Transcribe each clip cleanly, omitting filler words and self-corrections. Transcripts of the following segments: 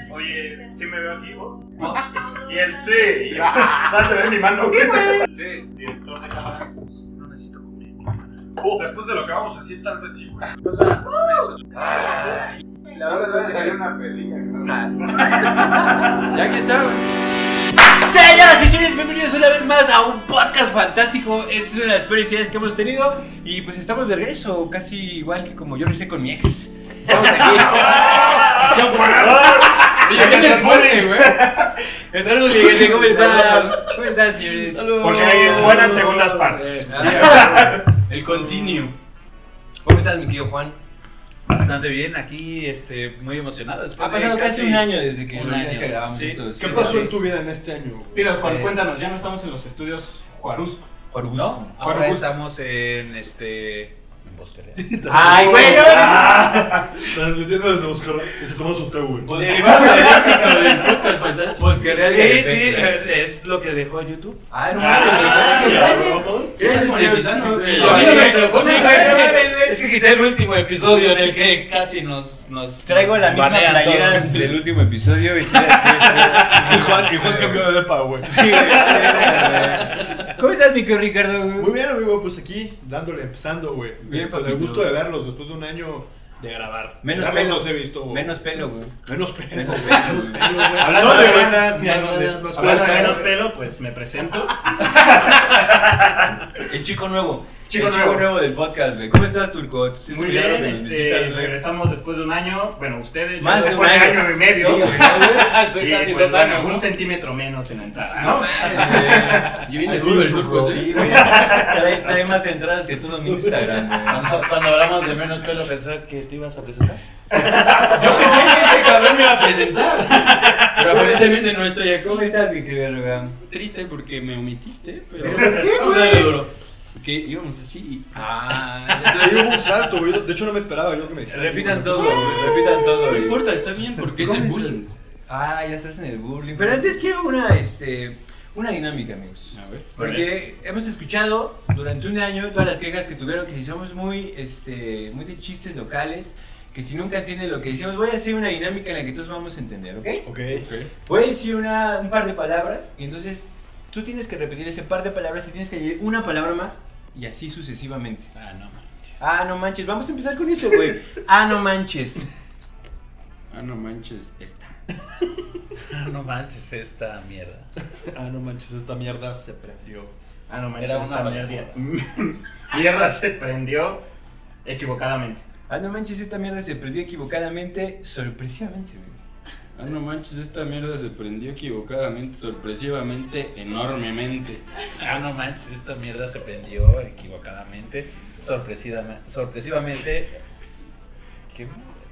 Oye, ¿sí me veo aquí, vos? Y él sí. Y yo, no se ve mi mano. Sí, director de cámaras. No necesito cubrir. Después de lo que vamos a decir, tal vez sí, güey. La verdad va a salir una película. Ya aquí está, güey. Señoras y señores, bienvenidos una vez más a un podcast fantástico. Esta es una de las peores ideas que hemos tenido. Y pues estamos de regreso, casi igual que como yo lo hice con mi ex. Estamos aquí. Y ya que es fuerte, güey. Saludos, Miguel, ¿cómo están? ¿Cómo están, señores? Saludos. Porque hay buenas segundas partes. El continuo. ¿Cómo estás, mi querido Juan? Bastante bien, aquí muy emocionado. Ha pasado casi un año desde que grabamos sí. estos. ¿Qué pasó en tu vida en este año? Dinos, Juan, cuéntanos, ya no estamos en los estudios Juaruzco. ¿No? Ahora estamos en Bosquería. ¡Ay, güey! Transmitiendo desde Oscar y se toma su té, güey. Derivado del éxito del podcast fantástico. Bosquería Sí, de sí, es lo que dejó YouTube. ¡Ay, no Es que quité el último episodio en el que casi nos Traigo la misma banean playera todos. del último episodio y Juan cambió de depa, güey. ¿Cómo estás, mi querido Ricardo? Muy bien, amigo, pues aquí dándole, empezando, güey. Bien, Con el papito. gusto de verlos después de un año de grabar. Menos Ya pelo. los he visto. Menos pelo, güey. Menos pelo. Menos pelo, güey. Hablando No de de ganas, ni hablando de ganas, más hablando de fuerza. menos pelo, pues me presento. El chico nuevo. Chico el nuevo. chico nuevo del podcast, güey. ¿Cómo estás, Turcots? Es Muy un milagro bien, que nos visitas, güey. regresamos después de un año. Bueno, ustedes Más ya de un después año. año y medio. Sí, güey. Estoy Y casi pues 2 años, bueno, ¿no? un centímetro menos en la entrada, No ¿no? mames, Yo vine Ay, duro el sí, turco, güey. Sí, güey. Trae más entradas que todo mi Instagram, güey. Cuando hablamos de menos pelo, pensaba que te ibas a presentar. Yo pensé que ese cabrón me iba a presentar. Pero aparentemente no estoy aquí. ¿Cómo estás, mi querido Logan? Triste porque me omitiste, pero. Vamos a darle duro. Que íbamos así. Te dio un salto, güey. De hecho, no me esperaba yo que me dijera. Repitan todo, güey. Repitan todo, No güey. importa, está bien porque es ¿Cómo el es bullying. Ah, ya estás en el bullying. Pero antes quiero una dinámica, amigos. A ver. Porque hemos escuchado durante un año todas las quejas que tuvieron que si somos muy de chistes locales, que si nunca entienden lo que decimos, voy a hacer una dinámica en la que todos vamos a entender, ¿ok? Ok. Voy a decir un par de palabras y entonces tú tienes que repetir ese par de palabras y tienes que añadir una palabra más y así sucesivamente. Ah, no manches. Ah, no manches, vamos a empezar con eso, güey. Ah, no manches. Ah, no manches esta. No manches esta mierda. Ah, no manches, esta mierda se prendió. Ah, no manches, Era una esta palabra. mierda se prendió equivocadamente. Ah, no manches, esta mierda se prendió equivocadamente, sorpresivamente, güey. Ah, no manches, esta mierda se prendió equivocadamente, sorpresivamente, enormemente. Ah, no manches, esta mierda se prendió equivocadamente, sorpresivamente. ¿Qué?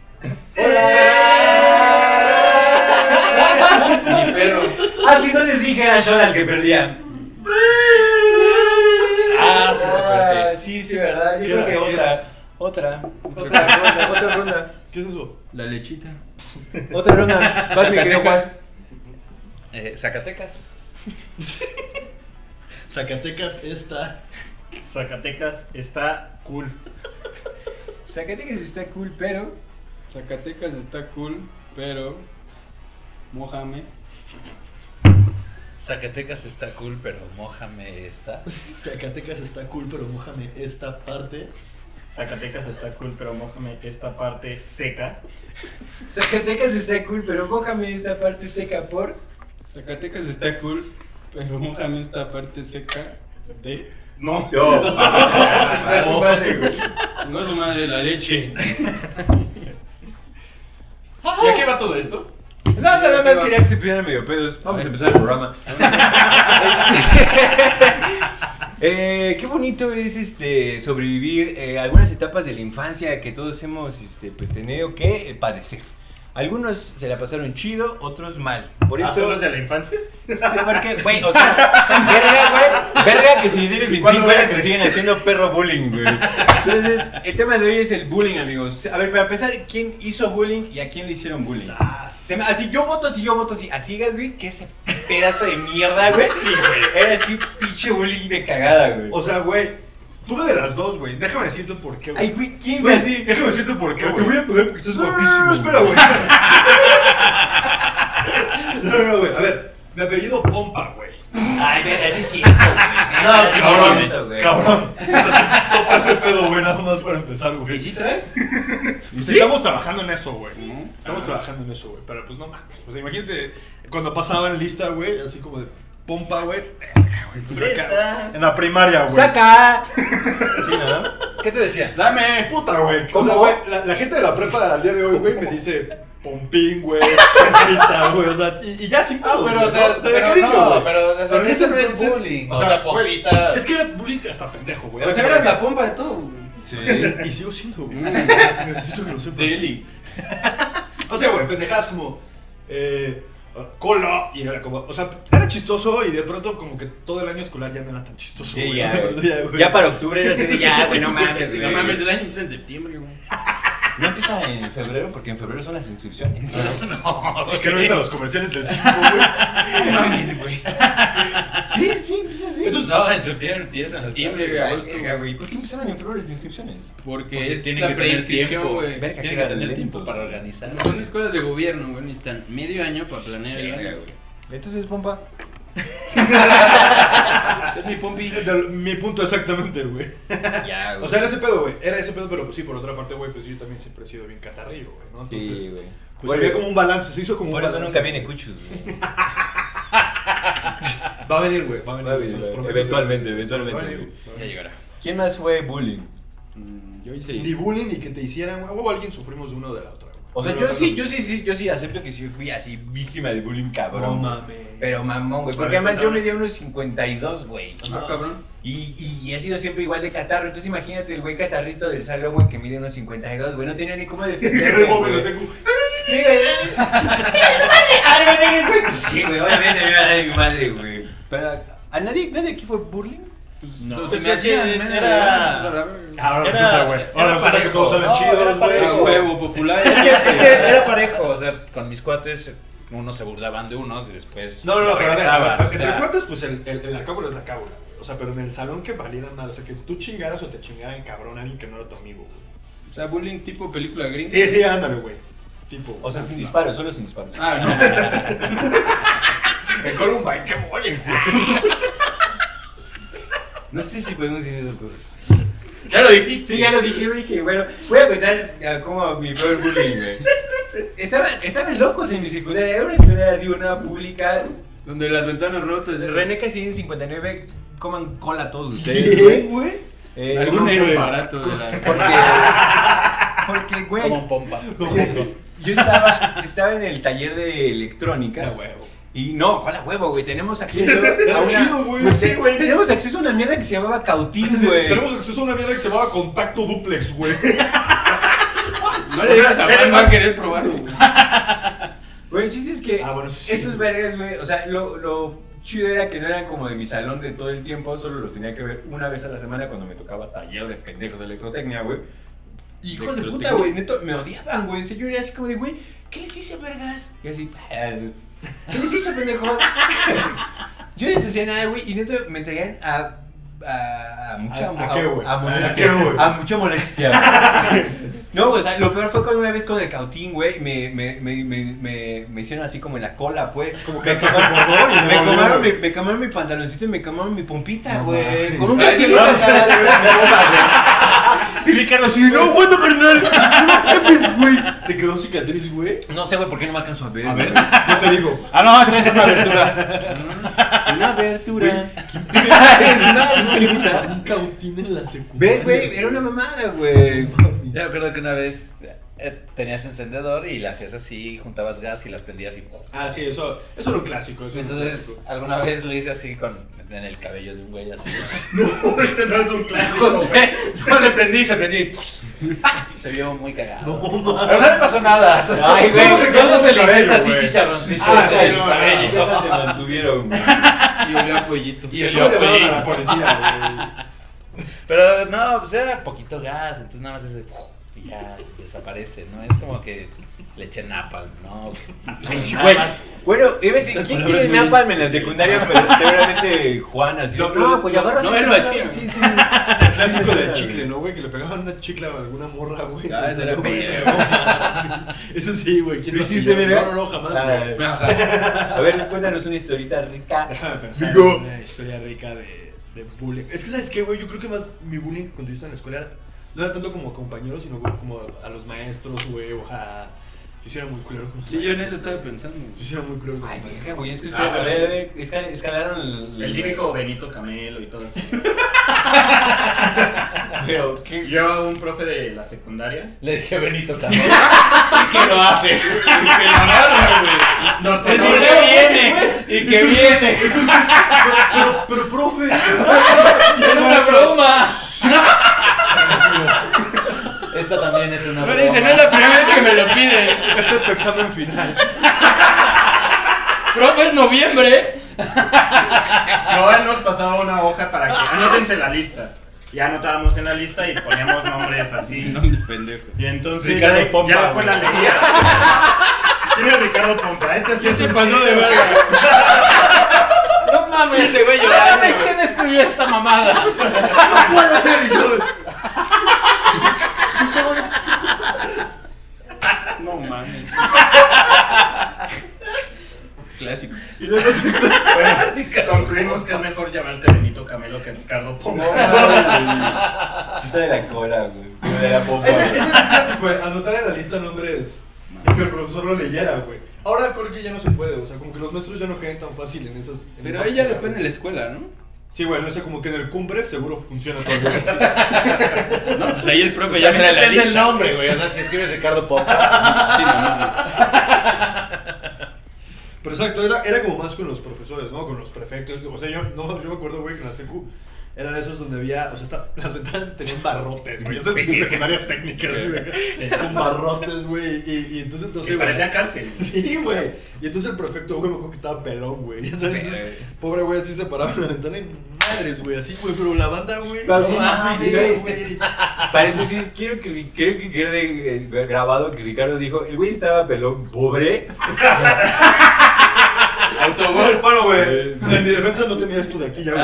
Mi perro. Ah, si no les dije era yo el que perdía. Ah, sí, está fuerte. Sí, ¿verdad? Yo ¿Qué creo que era? otra ronda, otra ronda. ¿Qué es eso? La lechita. Otra ronda. Vas, mi querido Juan. Zacatecas. Zacatecas esta. Zacatecas está cool. Zacatecas está cool, pero Zacatecas está cool, pero. Mójame. Zacatecas está cool, pero mójame esta. Zacatecas está cool, pero mójame esta parte. Zacatecas está cool, pero mójame esta parte seca. Zacatecas está cool, pero mójame esta parte seca por. Zacatecas está cool, pero mójame esta parte seca de. No. A su madre, güey. No es su madre la leche. ¿Y a qué va todo esto? No, nada más quería que se pidieran medio pedos. Vamos a empezar el programa. Qué bonito es sobrevivir algunas etapas de la infancia que todos hemos pues tenido que padecer. Algunos se la pasaron chido, otros mal. Por eso. ¿Son los de la infancia? Sí, porque, güey, o sea, verga que si tienes 25 años te siguen haciendo perro bullying, güey. Entonces, el tema de hoy es el bullying, amigos. A ver, para empezar, ¿quién hizo bullying y a quién le hicieron bullying? Así, yo voto así. Así, güey, que ese pedazo de mierda, güey. Sí, güey. Era así un pinche bullying de cagada, güey. O sea, güey. Tuve de las dos, güey. Déjame decirte por qué, güey. Ay, güey, ¿quién, Güey, güey? déjame decirte por qué, Te güey. voy a poner porque estás guapísimo. No, espera, güey. No, güey, a ver, mi apellido Pompa, güey. Ay, verga, sí es cierto, güey. No, Sí, cabrón, es cierto, güey. cabrón. Topa ese pedo, güey, nada más para empezar, ¿Y güey. sí traes? Sí, estamos trabajando en eso, güey. Estamos trabajando en eso, güey. Pero pues no mames. O sea, imagínate cuando pasaban lista, güey, así como de Pompa, güey. Lista. En la primaria, güey. ¡Saca! Sí, ¿no? ¿Qué te decía? Dame, puta, güey. O sea, güey, la gente de la prepa al día de hoy, güey, me dice Pompín, güey, Pompita, güey, o sea, y ya sin pedo, pero, güey, o sea, ¿no? pero cariño, no, güey. pero, o sea, Pero en eso ese no es entonces- bullying. O O sea, sea, güey, Pompita. es que era bullying hasta pendejo, güey. O sea, eras la pompa de todo, güey. Sí. Y sigo siendo, güey. Necesito que lo sepas. Deli. O sea, güey, pendejadas como cola y era como, o sea, era chistoso y de pronto como que todo el año escolar ya no era tan chistoso. Sí, güey. ya, De güey. verdad, güey. Ya para octubre era así de ya, güey, no mames, güey. No mames, el año empieza en septiembre, güey. No empieza en febrero porque en febrero son las inscripciones. Es que no viste los comerciales del 5, güey. No mames, güey. Sí, sí, empieza así. Entonces, no, en septiembre empieza. En septiembre, güey, Ay, agosto. verga, güey. ¿Por qué empezaban en febrero las inscripciones? Porque tienen la que tener preinscripción, tiempo, güey. Verga, Tienen que que era tener lento. tiempo para organizar. Son escuelas de gobierno, güey. Necesitan medio año para planear el Verga, año. güey. Entonces, pompa. Es mi pompi. Mi punto exactamente, güey. Ya, güey. O sea, era ese pedo, güey. Era ese pedo, pero pues sí, por otra parte, güey, pues yo también siempre he sido bien catarrillo, güey, ¿no? Entonces, Sí, güey. pues había como un balance, se hizo como Por un eso balance. nunca viene Cuchus, güey. Va a venir, güey, va a venir. Va a se venir, los güey. prometo, Eventualmente, güey. eventualmente, Va a venir, güey. va a Ya venir. llegará. ¿Quién más fue bullying? Yo hice. Ni bullying ni que te hicieran, güey. O alguien sufrimos de uno o de la otra, güey. O sea, Pero yo sí acepto que sí fui así víctima de bullying cabrón. No güey. mames. Pero mamón, güey. A Porque ver, además yo cuéntame. medía unos 52, güey. Ah, cabrón. Y he sido siempre igual de catarro. Entonces imagínate el güey catarrito del salón, güey, que mide unos 52, güey. No tenía ni cómo defenderme, güey. Sí, güey. ¡Ay, no me pegues, güey! Sí, güey, obviamente me iba a dar mi madre, güey. Pero, ¿a nadie aquí fue bullying? No, Pues se me sí, hacía, era. Ahora Era- resulta, güey. Ahora era resulta que parejo. todos salen No, chidos, era güey. parejo. A huevo popular. Es que era parejo, o sea, con mis cuates unos se burlaban de unos y después No, pero a ver, regresaban, o entre sea, cuates, pues la cábula es la cábula, güey. O sea, pero en el salón que valieran nada. O sea, que tú chingaras o te chingaran, cabrón, a alguien que no era tu amigo, güey. O sea, bullying tipo película gringa. Sí, sí, ándale, güey. Tipo. O sea, sin disparos, solo sin disparos. Ah, no. El Columbine, qué bullying, güey. No sé si podemos decir esas cosas. ya lo dijiste. Sí, ya lo dije, bueno, voy a contar cómo mi peor bullying, güey. Estaban locos en mi secundaria, era una secundaria diurna pública. Donde las ventanas rotas. René casi en 59, coman cola todos ustedes, güey. Algún no, héroe pompa. barato de la. Porque, güey, Como un pompa. yo estaba en el taller de electrónica. A huevo. Y no, ¿cuál a huevo, güey? Tenemos acceso Era a una... chido, güey. Pues, Sí, güey. Tenemos acceso a una mierda que se llamaba Cautín, güey. Tenemos acceso a una mierda que se llamaba contacto duplex, güey. No le digas a Juan, va a querer probarlo, güey. Güey, el chiste es que Bueno, sí. esos vergas, güey, o sea, lo chido era que no eran como de mi salón de todo el tiempo, solo los tenía que ver una vez a la semana cuando me tocaba taller de pendejos de electrotecnia, güey. Hijos de puta, güey, neto, me odiaban, güey. O sea, yo era así como de, güey, ¿qué les hice, vergas? Y así, ¿qué les hice, pendejos? Yo no les hacía nada, güey, y neto me traían a mucha ¿A qué, güey? a ¿A molestia. qué, güey? A mucha molestia. No, güey, o sea, lo peor fue cuando una vez con el Cautín, güey, me hicieron así como en la cola, pues. Como que hasta se acordó y Me quemaron mi pantaloncito y me quemaron mi pompita, No güey. mames. Con un Ay, cachillo. Y Ricardo así, no, bueno, carnal. No mames, güey. ¿Te quedó cicatriz, güey? No sé, güey, ¿por qué no me alcanzo a ver? A ver, yo te digo. Ah, no, esta es una abertura. Una abertura. Un cautín en la secundaria. ¿Ves, güey? Era una mamada, güey. Yo me acuerdo que una vez tenías encendedor y le hacías así, juntabas gas y las prendías y... Ah, sí, eso era un clásico. Eso era un Entonces, clásico. alguna vez lo hice así en el cabello de un güey así. Ese no es un clásico. No le prendí, se prendió y... Se vio muy cagado. No, mames. Pero no le pasó nada. Ay, güey, solo se le cabello, hicieron así güey. chicharroncitos Ah, sí, en el no, cabello. Solo se mantuvieron, güey. Y olía a pollito. Y Eso yo, le güey. daban a la policía, Pero no, pues era poquito gas, entonces nada más ese... Y ya desaparece, ¿no? Es como que le echen napalm, ¿no? Ay, Nada güey, más. Bueno, debe decir, ¿quién tiene napalm en la secundaria? Pero seguramente Juan, así. No, pues ya agarras. No, él lo hacía. Sí, sí. El clásico del chicle, ¿no, güey? Que le pegaban una chicle a alguna morra, güey. Ah, eso era pedo. Eso sí, güey. ¿Quién ¿Lo lo hiciste, hacía? verga? No, jamás, güey. A ver, cuéntanos una historita rica. Déjame pensar Digo. en una historia rica de bullying. Es que, ¿sabes qué, güey? Yo creo que más mi bullying cuando yo estaba en la escuela no era tanto como a compañeros, sino como a los maestros, güey, o a... Yo sí era muy culero con los Sí, yo en maestros. eso estaba pensando. Yo sí era muy culero con Ay, los maestros. vieja, güey, es que ustedes, a ver, escalaron El típico Benito Camelo y todo eso. Pero, ¿qué? Yo, un profe de la secundaria, Le dije a Benito Camelo. ¿Y qué lo hace? y que lo agarra, güey. Nos ¡Y pasó- que viene! ¡Y que viene! Pero, profe... ¡Es una broma! Esta también es una No broma. dice, no es la primera vez que me lo piden. Este es tu examen final. ¡Profe, es noviembre! No, él nos pasaba una hoja para que anótense la lista. Y anotábamos en la lista y poníamos nombres así. No, mis pendejos. Y entonces Ricardo ya, Pompa, ya después la güey. leía. ¿Quién es Ricardo Pompa? Este sí Se pasó de verga. No mames, ese güey llorando. ¿Quién escribió esta mamada? No puede ser, y yo... No mames. Clásico. Y luego se... Bueno, concluimos que es mejor llamarte Benito Camelo que Ricardo Pompa. Quita de la cola, güey. De la pompa. Ese güey. es el clásico, güey. Anotar en la lista nombres y que el profesor lo leyera, güey. Ahora creo que ya no se puede, o sea, como que los maestros ya no caen tan fácil en esas... Pero ahí ya depende de la escuela, ¿no? Sí, güey, no sé, como que en el cumbre seguro funciona todo bien. No, pues ahí el profe ya trae la Depende lista. del nombre, güey. O sea, si escribes Ricardo Popa. Sí, no, Pero exacto, era como más con los profesores, ¿no? Con los prefectos. O sea, yo me acuerdo, güey, que en la secu era de esos donde había, o sea, las ventanas tenían barrotes, güey. Esas secundarias técnicas, güey. Con barrotes, güey. Y entonces, no sé, Y güey. parecía cárcel. Sí, güey. Y entonces el prefecto, güey, me acuerdo que estaba pelón, güey. ¿Sabes? Entonces, pobre güey, así se paraba en la ventana y madres, güey, así, güey. Pero la banda, güey. No mames, mames, güey. Paréntesis, creo que quede grabado que Ricardo dijo, el güey estaba pelón, pobre. Autogol. Bueno, güey, en mi defensa no tenía esto de aquí ya, güey.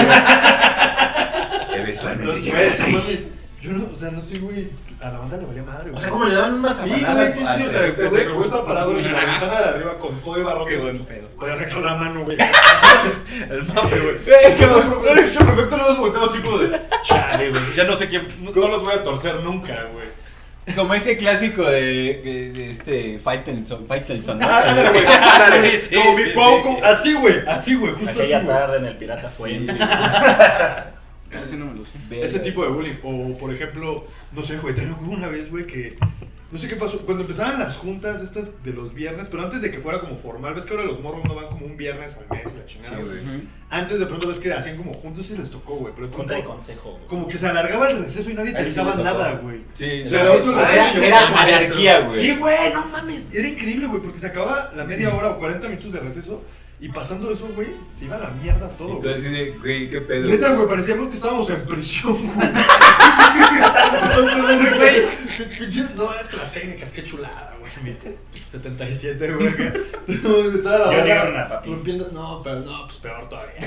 Eventualmente Entonces, llegarás güey, ahí. mames, yo no, o sea, no sé, güey, a la banda le valía madre, güey. O sea, ¿cómo le daban unas Sí, güey, zapanadas? sí, o sea, el güey estaba parado en la ventana de arriba con todo de barrotes. Qué buen pedo. Podía sacar la mano, güey. El mame, güey. Es que el perfecto lo hemos volteado así como de chale, güey. Ya no sé quién, no los voy a torcer nunca, güey. Como ese clásico de este Faitelson, ¿no? Ándale, güey, ándale. Sí, Como mi sí, Cuau, sí. como- así, güey, justo así, Aquella güey. tarde en el Pirata Fuente. Ese no me lo sé. Ese tipo de bullying. O, por ejemplo, no sé, güey, también hubo una vez, güey, que... No sé qué pasó. Cuando empezaban las juntas estas de los viernes, pero antes de que fuera como formal, ves que ahora los morros no van como un viernes al mes y la chingada, Sí, güey. güey. Antes de pronto ves que hacían como juntos y les tocó, güey. Pero Junta de como, consejo, güey. como que se alargaba el receso y nadie te Ahí sí avisaba me tocó. nada, güey. Sí, O sea, era otro receso. era anarquía, güey. Sí, güey, no mames. Era increíble, güey, porque se acababa la media hora o 40 minutos de receso y pasando eso, güey, se iba a la mierda todo, güey. Entonces, así de, güey, qué pedo. Neta, güey, parecíamos que estábamos en prisión, güey. No, es que las técnicas, qué chulada, güey. 77, güey. Toda la Yo hora ni una, papi. rompiendo. No, pero no, pues peor todavía.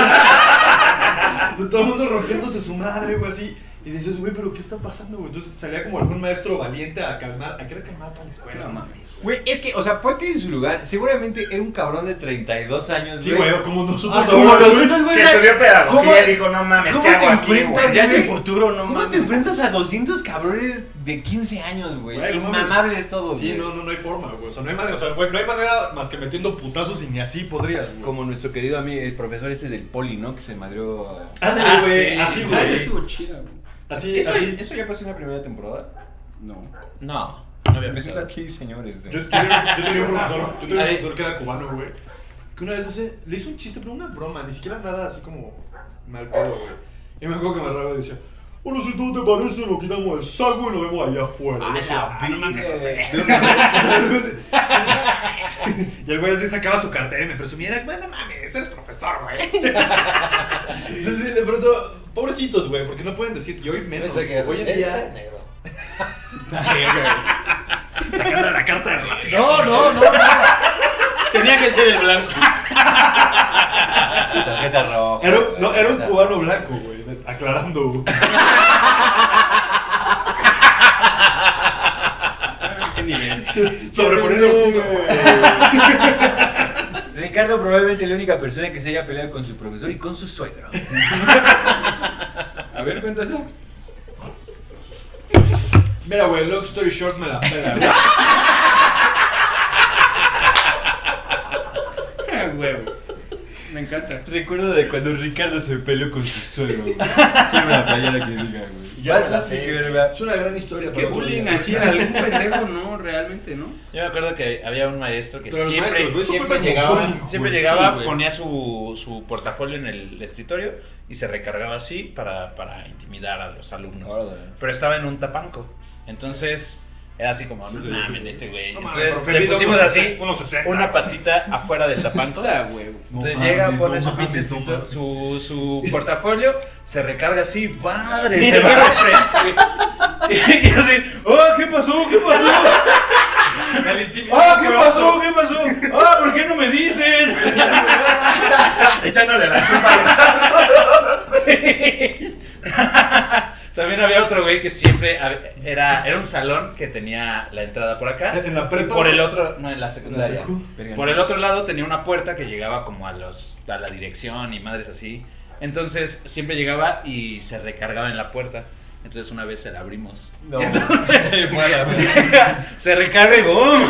Todo el mundo rompiéndose su madre, güey, así. Y dices, güey, pero ¿qué está pasando, güey? Entonces salía como algún maestro valiente a calmar. ¿A qué era calmar toda la escuela? No mames. Güey, es que, o sea, ponte en su lugar. Seguramente era un cabrón de 32 años, Sí, güey, como nosotros Ah, como ahora, güey. nosotros, güey. Que estudió pedagogía ¿Cómo- y dijo, no mames, cómo ¿qué hago te aquí, enfrentas, güey? ya es el futuro, no ¿Cómo te enfrentas a 200 cabrones de 15 años, güey? Güey, no mames. Inmamables todos, Sí, güey. no hay forma, güey. O sea, no hay manera, güey, no hay manera más que metiendo putazos y ni así podrías, güey. Como nuestro querido amigo, el profesor ese del poli, ¿no? Que se madrió. Ándale, güey, así, Ah, esa güey. estuvo chida, güey. Así, ¿Eso, así. ¿Eso ya pasó en la primera temporada? No. No. No había Resulta empezado. aquí, señores. Yo tenía un profesor que era cubano, güey. Que una vez, no sé, le hizo un chiste, pero una broma, ni siquiera nada así como mal pedo, güey. Y me acuerdo que me agarraba y decía, bueno, si tú te parece, lo quitamos el saco y lo vemos allá afuera. Y yo decía, y el güey así sacaba su cartera y me presumía, era, bueno, mames, eres profesor, güey. Entonces, de pronto, pobrecitos, güey, porque no pueden decir, y hoy menos, Pensé que hoy en era día, negro. sacando la carta de relación. No. Tenía que ser el blanco. Tarjeta roja. Era un cubano blanco, güey. Aclarando. ¿Qué nivel? Sobreponiendo el punto, güey. Ricardo probablemente es la única persona que se haya peleado con su profesor y con su suegro. A ver, cuenta eso. Mira, güey, long story short me la pela, güey. Huevo. Me encanta. Recuerdo de cuando Ricardo se peleó con su suegro. Quiero una playera que diga, güey. Ya Vas la a sé. verga. Es una gran historia. Es que para otro bullying día. así a algún pendejo, no, realmente, ¿no? Yo me acuerdo que había un maestro que Pero los siempre, maestros, eso siempre cuenta como llegaba, bullying, siempre güey. llegaba, Sí, güey. ponía su portafolio en el escritorio y se recargaba así para intimidar a los alumnos. Órale. Pero estaba en un tapanco. Entonces era así como, no mames, este güey. No mames, Entonces profe, le pusimos unos así 60, unos 60, una güey. patita afuera del tapanco. Puta, huevo. Entonces No llega, mames, pone no su mames, pinche no escritorio, mames. su portafolio, se recarga así, madre, se va de frente. Y así, oh, ¿qué pasó? ¿Qué pasó? ¡Ah, qué pasó! ¿Qué pasó? ¡Ah, ¿por qué no me dicen? Echándole la culpa. Sí. También había otro güey que siempre era un salón que tenía la entrada por acá. En la prepa. Por el otro, no, en la secundaria. secu. Por el otro lado tenía una puerta que llegaba como a la dirección y madres así. Entonces siempre llegaba y se recargaba en la puerta. Entonces una vez se la abrimos. No. Se recarga y ¡boom!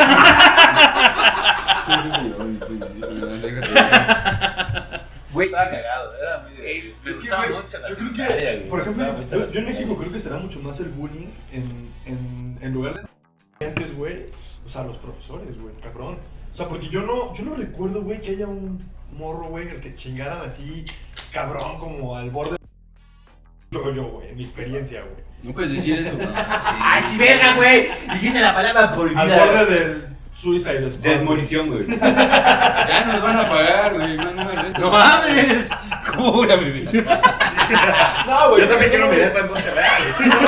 Güey, Estaba cagado, era muy me Es que, gustaba güey, mucho la yo creo secundaria, que, güey. por ejemplo, Me gustaba mucho yo en la México secundaria. creo que se da mucho más el bullying en lugar de antes, güey. O sea, los profesores, güey, cabrón. O sea, porque yo no recuerdo, güey, que haya un morro, güey, al que chingaran así, cabrón, como al borde. Yo, güey, en mi experiencia, güey. No puedes decir eso, güey. ¡Ay, sí, verga, güey! Dijiste la palabra Al prohibida. borde del Suicide Squad. Desmunición, güey. Ya nos van a pagar, güey. No me restes. ¡No mames! ¡Cura mi vida! No, güey. Yo también quiero no mi mames. depa en Monterreal.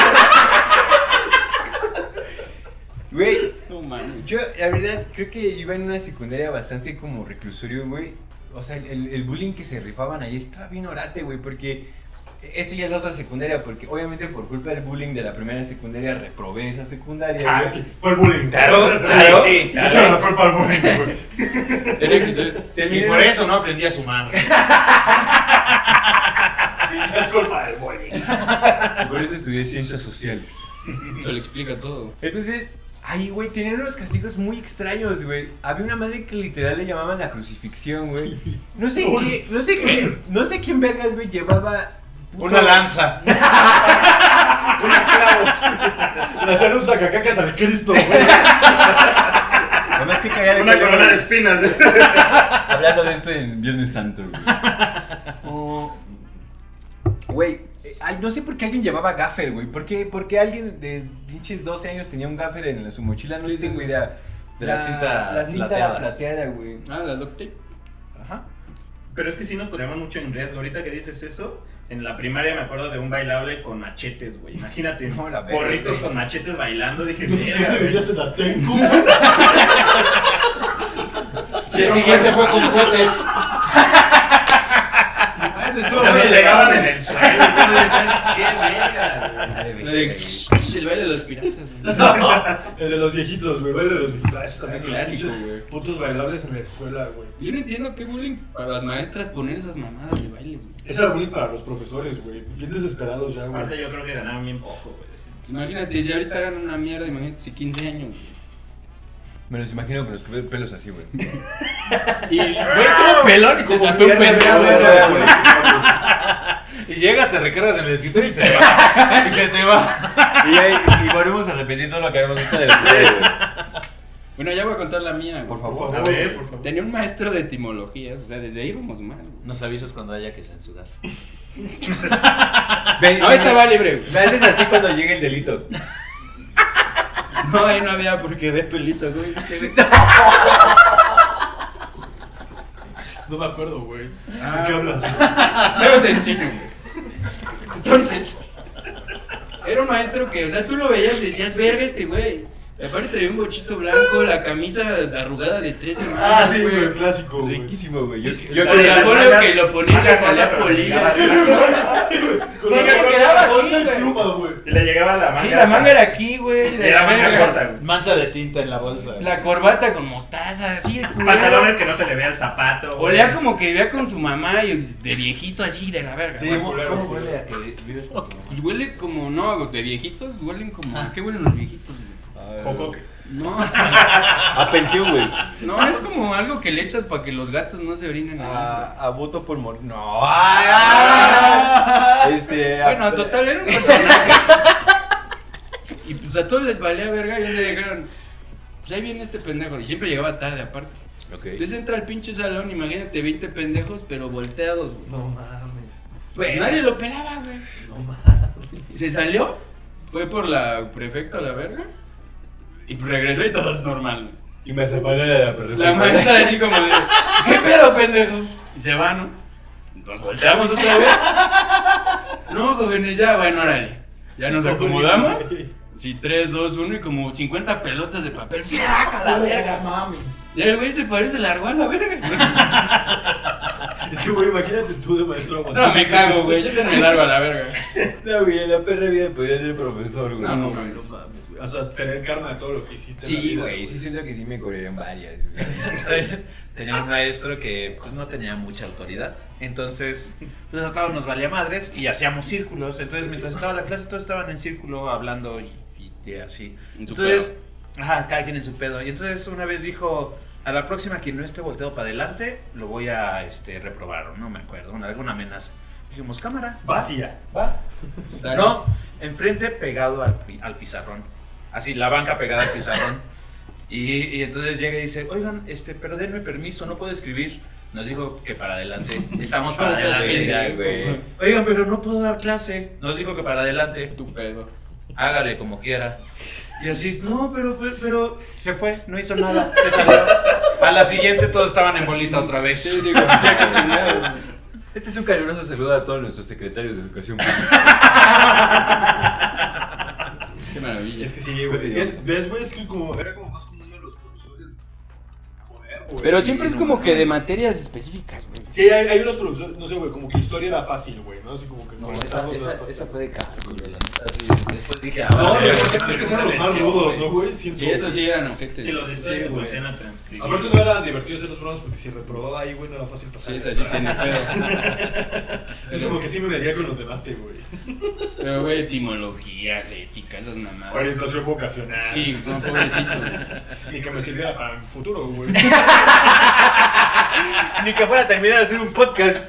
Güey, No mames. yo, la verdad, creo que iba en una secundaria bastante como reclusorio, güey. O sea, el bullying que se rifaban ahí estaba bien orate, güey, porque... Eso ya es la otra secundaria, porque obviamente por culpa del bullying de la primera secundaria reprobé esa secundaria, Ah, güey. es que fue el bullying. Claro. Sí, Le echaron la culpa al bullying, güey. Tienes que ser. Y por eso no aprendí a sumar. Es culpa del bullying. Y por eso estudié ciencias sociales. Eso le explica todo. Entonces, ay, güey, tenían unos castigos muy extraños, güey. Había una madre que literal le llamaban la crucifixión, güey. No sé quién vergas, güey, llevaba... Una lanza. Le hacían un sacacacas al Cristo, güey. Además que cagada. Una corona de espinas. Hablando de esto en Viernes Santo, güey. Güey, no sé por qué alguien llevaba gaffer, güey. ¿Por qué alguien de pinches 12 años tenía un gaffer en su mochila? No ¿Qué es tengo eso? idea. De la cinta plateada. plateada, güey. Ah, la docte. Ajá. Pero es que sí nos poníamos mucho en riesgo. Ahorita que dices eso, en la primaria me acuerdo de un bailable con machetes, güey. Imagínate, No, la verga, porritos güey. con machetes bailando. Dije, verga, güey. Ya se la tengo. Y el siguiente fue con cohetes. Eso estuvo Se me bien. pegaban en el suelo. Y todo decían, qué verga, güey. La de el baile de los piratas, güey. El de los viejitos, güey. El de los viejitos. Ah, eso también. Clásico, pinches güey. Putos bailables en la escuela, güey. Yo no entiendo qué bullying para las maestras poner esas mamadas de baile, güey. Ese era bullying para los profesores, güey. Bien desesperados ya, Ahorita güey. yo creo que ganaban bien poco, güey. Imagínate, si ahorita ganan una mierda, imagínate si 15 años. Me los imagino con los pelos así, güey. Y, güey, todo pelón y te sacó un pendejo, güey. Y llegas, te recargas en el escritorio y se va. Y se te va. Y volvemos a repetir todo lo que habíamos hecho del episodio, güey. Bueno, ya voy a contar la mía, güey. Por favor. A ver, por favor. Tenía un maestro de etimologías, o sea, desde ahí vamos mal, güey. Nos avisas cuando haya que censurar. No, estaba libre, güey. Me haces así cuando llegue el delito. No, ahí no había porque ve pelito, güey. No me acuerdo, güey. Ah. ¿De qué hablas? Luego te enseño, güey. Entonces, era un maestro que, o sea, tú lo veías y decías, verga este güey. Aparte traía un bochito blanco, la camisa arrugada de 3 semanas. Ah, sí, güey, clásico, güey. Riquísimo, güey. Yo Con el folio que lo ponía le salía polilla. Con Sí, la que quedaba aquí, bolsa en güey. pluma, güey. Y le llegaba la manga. Sí, la manga era aquí, güey. De Era la manga verga. corta, güey. Mancha de tinta en la bolsa. La corbata con mostaza, así de culero. Pantalones que no se le vea el zapato. güey. Olía como que vivía con su mamá y de viejito así, de la verga. Sí, güey. culero, ¿Cómo güey. huele a que vives con tu mamá? Pues huele como, no, de viejitos, huelen como. ¿A qué huelen los viejitos, güey? Jocoque. No, A pensión, güey. no, es como algo que le echas para que los gatos no se orinen. ahí, A voto por morir. No. Bueno, total, era un personaje. Y pues a todos les valía verga y un día dijeron, pues ahí viene este pendejo. Y siempre llegaba tarde aparte. Ok. Entonces entra al pinche salón, imagínate 20 pendejos, pero volteados, güey. No mames. Pues nadie lo pelaba, güey. No mames. Se salió, fue por la prefecta a la verga. Y regresó y todo es normal, güey. Y me separé de la persona. La maestra así como de, ¿qué pedo, pendejo? Y se va, ¿no? Nos volteamos otra vez. No, jóvenes, ya, bueno, órale. Ya nos acomodamos. Sí, 3, 2, 1 y como 50 pelotas de papel. ¡Saca la verga, mami! Y el güey se paró y se largó a la verga. Es que, güey, imagínate tú de maestro. No, me cago, güey. Yo me largo a la verga. No, güey, la perra vida podría ser profesor, güey. No, No mames, güey. O sea, sería el karma de todo lo que hiciste. en la Sí, vida, güey, sí siento que sí me correrían varias, güey. Tenía un maestro que pues no tenía mucha autoridad. Entonces, pues a todos nos valía madres y hacíamos círculos. Entonces, mientras estaba la clase, todos estaban en círculo hablando y así. En tu Entonces, ajá, cada quien en su pedo. Y entonces una vez dijo, a la próxima quien no esté volteado para adelante, lo voy a reprobar, o no me acuerdo, alguna amenaza. Dijimos, cámara, va, Vacía. va. No, enfrente pegado al pizarrón. Así, la banca pegada al pizarrón. Y entonces llega y dice, oigan, pero denme permiso, no puedo escribir. Nos dijo que para adelante. Estamos para adelante. güey. Oigan, pero no puedo dar clase. Nos dijo que para adelante. Tu pedo. Hágale como quiera. Y así, no, pero se fue, no hizo nada, se salió. A la siguiente todos estaban en bolita otra vez. Sí, digo, sí, qué chingado, güey. Este es un caluroso saludo a todos nuestros secretarios de educación pública. Qué maravilla. Es que sí, güey. Decían, ¿ves, güey? Es que como, era como más común de los profesores. Joder, güey. Pero siempre es Sí, como no que de mames. materias específicas, güey. Sí, hay unos profesores, no sé, güey, como que historia era fácil, güey, ¿no? Así como que No, conectarlos era fácil. esa fue de cálculo, la neta. Después dije, No, ah, pero vale, es que eran los más rudos, ¿no, güey? Siento, Sí, eso sí eran objetos. Si los Sí, estudiantes güey. pusieran a transcribir. Aparte no era divertido hacer los bromas porque si reprobaba ahí, güey, no era fácil pasar. Sí, eso sí tiene pedo. Es como que sí me medía con los debates, güey. Pero, güey, etimologías, ética, esas mamadas. Orientación vocacional. Sí, no, pobrecito. Ni que me sirviera para el futuro, güey. Ni que fuera a terminar de hacer un podcast.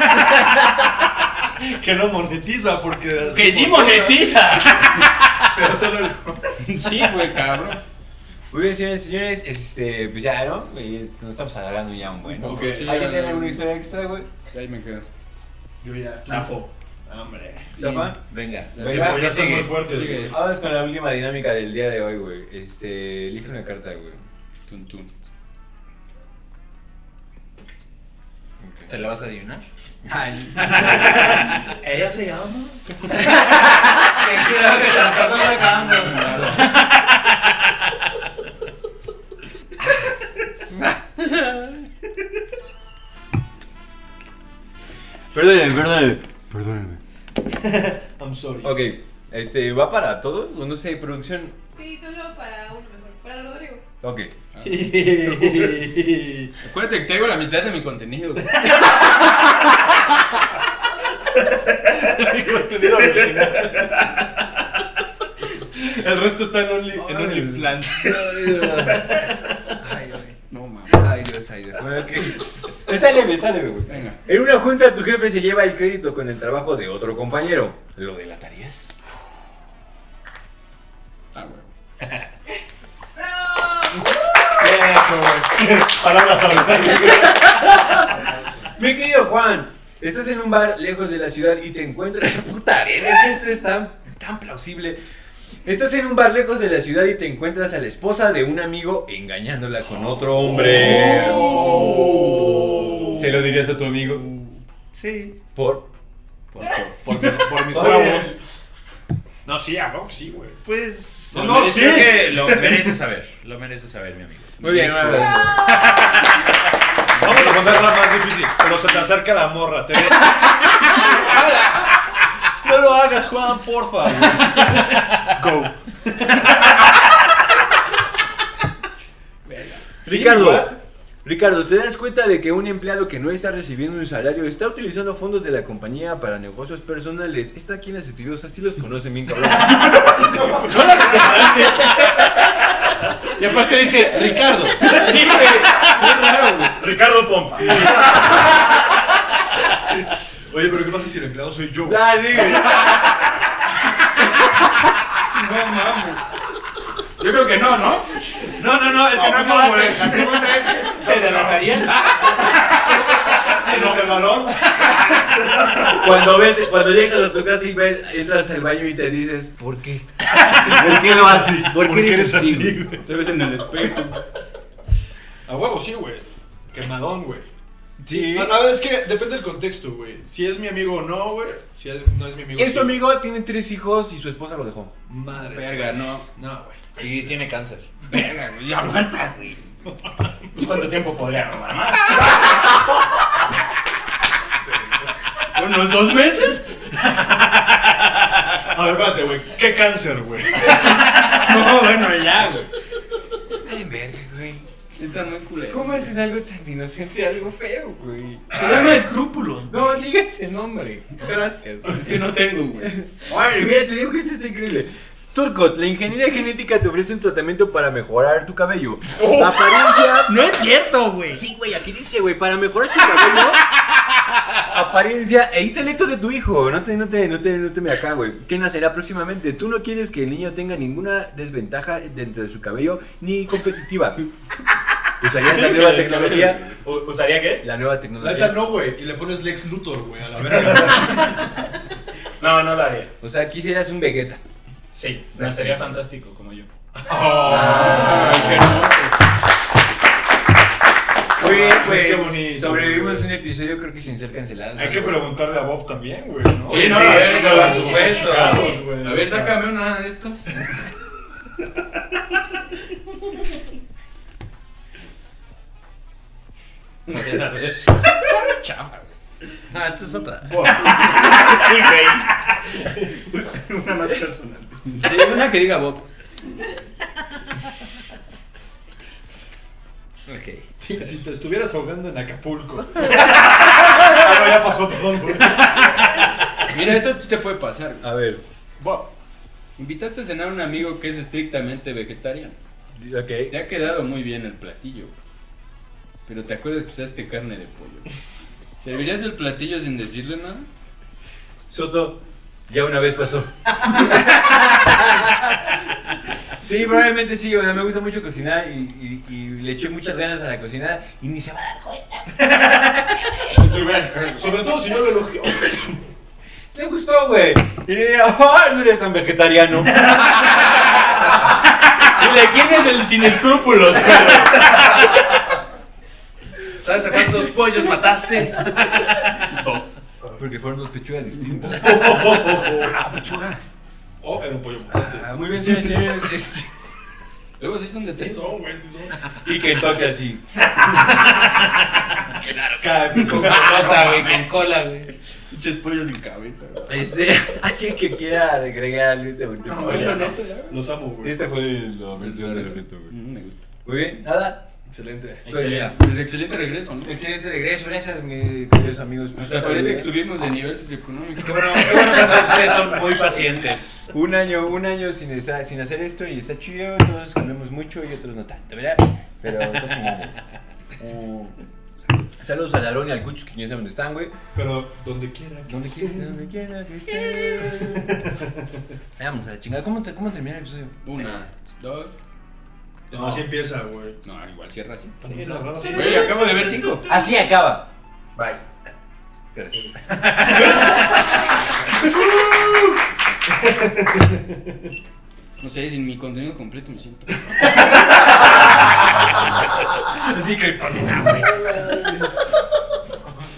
Que no monetiza porque... ¡Que sí monetiza! Pero solo el... Sí, güey, cabrón. Muy bien, señores, pues ya, ¿no? Nos estamos alargando ya un buen, ¿no? Ok. ¿Alguien tiene alguna historia extra, güey? Ahí me quedo. Yo ya... Zafo. Hombre. ¿Zafa? venga. Venga, ya están sigue, muy fuertes, sigue. güey. Vamos con la última dinámica del día de hoy, güey. Elige una carta, güey. Tun, tun. Ok. ¿Se la vas a adivinar? Ay. Ella se llama. Cuidado que te la estás sacando. Perdónenme. I'm sorry. Ok, ¿va para todos? O no sé, producción. Sí, solo para uno mejor. Para Rodrigo. Ok. Acuérdate que traigo la mitad de mi contenido. güey. Mi contenido original. El resto está en OnlyFans. Ay, güey. No, mames. Ay, Dios, ay, Dios. Bueno, ok. Sale, güey. Venga. En una junta tu jefe se lleva el crédito con el trabajo de otro compañero. ¿Lo delatarías? Ah, güey. ¡Bravo! Palabras arbitrarias. Mi querido Juan, estás en un bar lejos de la ciudad y te encuentras... Puta, es que esto es tan plausible. Estás en un bar lejos de la ciudad y te encuentras a la esposa de un amigo engañándola con otro hombre. ¿Se lo dirías a tu amigo? Sí. Por Por mis Oye. huevos. No, sí, a Bob, sí, güey. Pues. No, lo no, merece- sí. creo que lo merece saber. Lo merece saber, mi amigo. Muy bien, un abrazo. Vamos a ponerla más difícil, pero se te acerca la morra, te ve. No lo hagas, Juan, porfa, güey. Go. Ricardo, ¿te das cuenta de que un empleado que no está recibiendo un salario está utilizando fondos de la compañía para negocios personales? Está aquí en las actividades, así los conocen bien, cabrón. No la recordaste. Y aparte dice Ricardo. Sí, güey. Es raro, güey. Ricardo Pompa. Oye, pero ¿qué pasa si el empleado soy yo? Ah, sí, güey. No mames. Yo creo que no, ¿no? No, es que no es como eso. La pregunta es, ¿te delatarías? ¿Tienes el balón? Cuando llegas a tu casa y entras al baño y te dices, ¿por qué? ¿Por qué lo haces? ¿Por qué eres así, güey? güey? Te ves en el espejo. A huevo, sí, güey. Quemadón, güey. Sí. A ver, es que depende del contexto, güey. Si es mi amigo o no, güey. Si no es mi amigo. Es sí. tu amigo, tiene 3 hijos y su esposa lo dejó. Madre. Verga, no. No, güey. Y tiene cáncer. Verga, güey, ya aguanta, güey. Pues, ¿cuánto tiempo podría robar más? ¿Unos 2 meses? A ver, espérate, güey. ¿Qué cáncer, güey? No, bueno, ya, güey. Ay, verga, güey. Sí están muy culeros. ¿Cómo hacen algo tan inocente, algo feo, güey? Se llama escrúpulos. No, digas el nombre. Gracias. Es que no tengo, güey. Ay, mira, te digo que esto es increíble. Turcot, la ingeniería genética te ofrece un tratamiento para mejorar tu cabello. Apariencia. No es cierto, güey. Sí, güey, aquí dice, güey, para mejorar tu cabello. Apariencia e intelecto de tu hijo. No te me acá, güey. ¿Qué nacerá próximamente? Tú no quieres que el niño tenga ninguna desventaja dentro de su cabello ni competitiva. ¿Usarías la nueva tecnología? ¿Usaría qué? La nueva La neta tecnología. no, güey. Y le pones Lex Luthor, güey, a la verga. No, no lo haría. O sea, quisieras un Vegeta. Sí, no, sería fantástico como yo. Ay, qué hermoso. Muy bien, pues, qué pues bonito, sobrevivimos güey. un episodio creo que sin ser cancelados. Hay que preguntarle a Bob también, güey, ¿no? Sí, no, Sí, por supuesto. Claros, güey. A ver, sácame una de estos. Chamba, güey. Ah, esta es otra. Sí, güey. Una más personal. Sí, una que diga Bob. Ok. Sí, si te estuvieras ahogando en Acapulco. Ah, no, ya pasó, perdón, güey. Mira, esto sí te puede pasar. A ver. Bob. Invitaste a cenar a un amigo que es estrictamente vegetariano. Ok. Te ha quedado muy bien el platillo, pero te acuerdas que usaste carne de pollo. ¿Servirías el platillo sin decirle nada? Soto, ya una vez pasó. Sí, probablemente sí, o sea, me gusta mucho cocinar y le eché muchas ganas a la cocina y ni se va a dar cuenta. Sobre todo si yo lo elogio. Le gustó, güey. Y le diría, oh, no eres tan vegetariano. Dile, ¿quién es el sin escrúpulos? ¿Sabes a cuántos pollos mataste? Porque fueron dos pechugas distintas. Oh, era un pollo mutante. Muy bien, señores, señores. Luego sí son de Sí seso. son, güey, sí son. Y que toque así. KFC. Con colota, güey, con cola, güey. Pinches pollos sin cabeza, güey. Alguien que quiera agregar este último. No, lo neto ya, güey. Los amo, güey. Esta fue la versión de Loreto, güey. Me gusta. Muy bien, nada. Excelente. Excelente. Pues excelente regreso, ¿no? Excelente regreso, gracias, mis queridos amigos. Hasta parece que subimos de nivel socioeconómico. Qué bueno que ustedes son muy pacientes. Un año sin hacer esto y está chido, todos cambiamos mucho y otros no tanto, ¿verdad? Pero está chingón. Saludos a Larón y al Cuchus, que ya saben dónde están, güey. Pero donde quiera. Donde quiera que estén. Vamos a la chingada. ¿Cómo termina el episodio? 1, 2. No, así empieza, güey. No, igual cierra así. Sí, la verdad, sí. Güey, acabo de ver 5. Así acaba. Bye. Gracias. No sé, sin mi contenido completo me siento. Es mi kriptonita, güey.